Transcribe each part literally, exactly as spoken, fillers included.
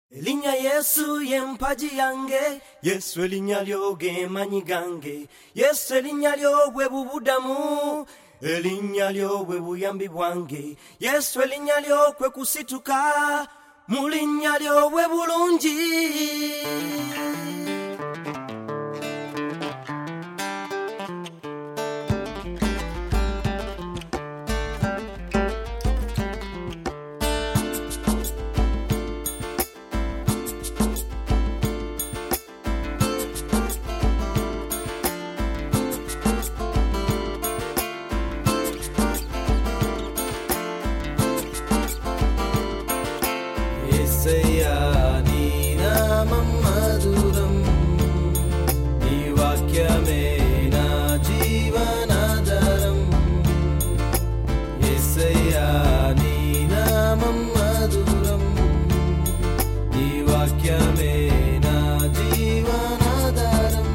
Elinya Yesu yempaji yange, Yesu elinya lyoge manyi gange, Yesu elinya lyobwe bubudamu, elinya lyobwe buyambi bwange, Yesu elinya lyokwe kusituka, mulinya lyobwe bulungi. యేసయ్యా నీ నామం మధురం, నీ వాక్యమే నా జీవనాధారం. యేసయ్యా నీ నామం మధురం, నీ వాక్యమే నా జీవనాధారం.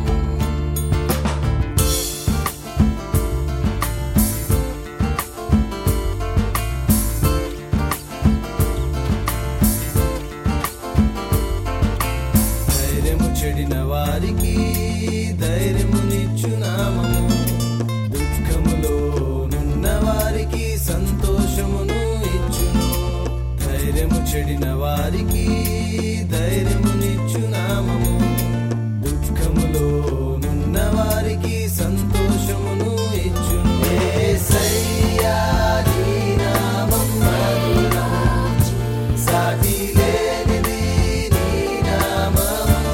చెడిన వారికి ధైర్యమునిచ్చు నామము, దుఃఖములో నున్న వారికి సంతోషమును ఇచ్చును. ధైర్యము చెడిన వారికి ధైర్యమునిచ్చు నామము, దుఃఖములో నున్న వారికి సంతోషమును ఇచ్చును. యేసయ్యా నీ నామం మధురం, సాటి లేనిది నీ నామం.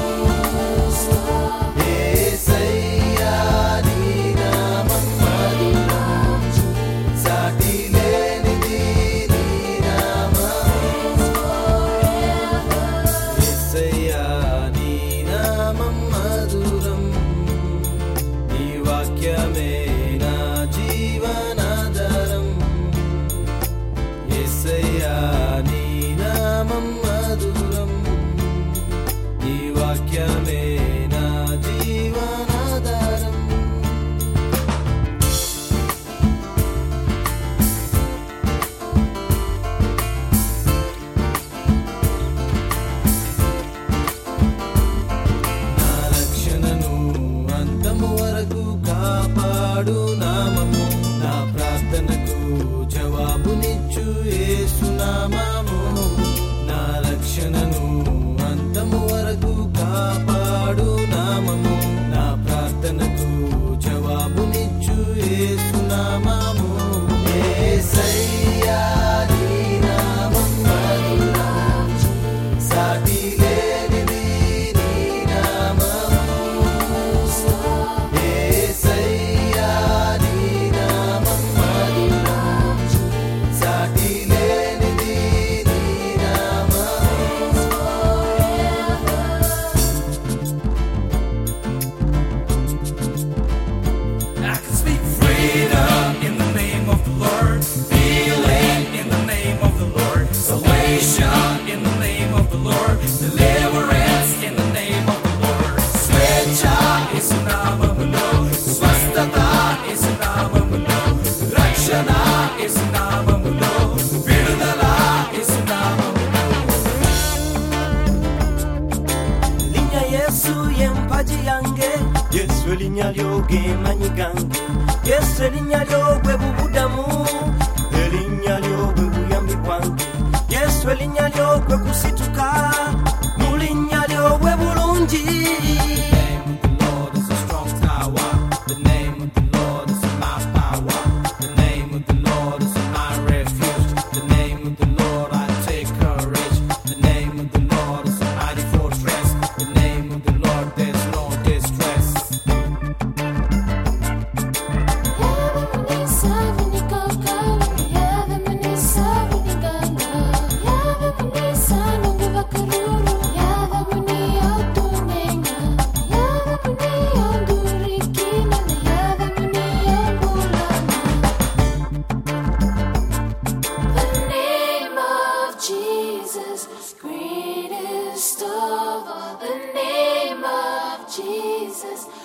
వాక్యమే నా జీవనాధారం. యేసయ్యా నీ నామం మధురం, నీ వాక్యమే నా జీవనాధారం. నా రక్షణను అంతము వరకు కాపాడు నామము, నా ప్రార్థనకు జవాబునిచ్చు యేసు నామము. నా రక్షణను అంతము వరకు కాపాడు నామము, నా ప్రార్థనకు జవాబునిచ్చు యేసు నామము. యేసయ్యా నీ నామం మధురం, సాటి లేనిది నీ నామము. Yesu yempaji yange, Yesu elinya lyoge manyi gange, Yesu elinya lyobwe bubudamu, elinya lyobwe buyambi bwange, Yesu elinya lyokwe kusituka, mulinya lyobwe bulungi. Greatest of all, the name of Jesus.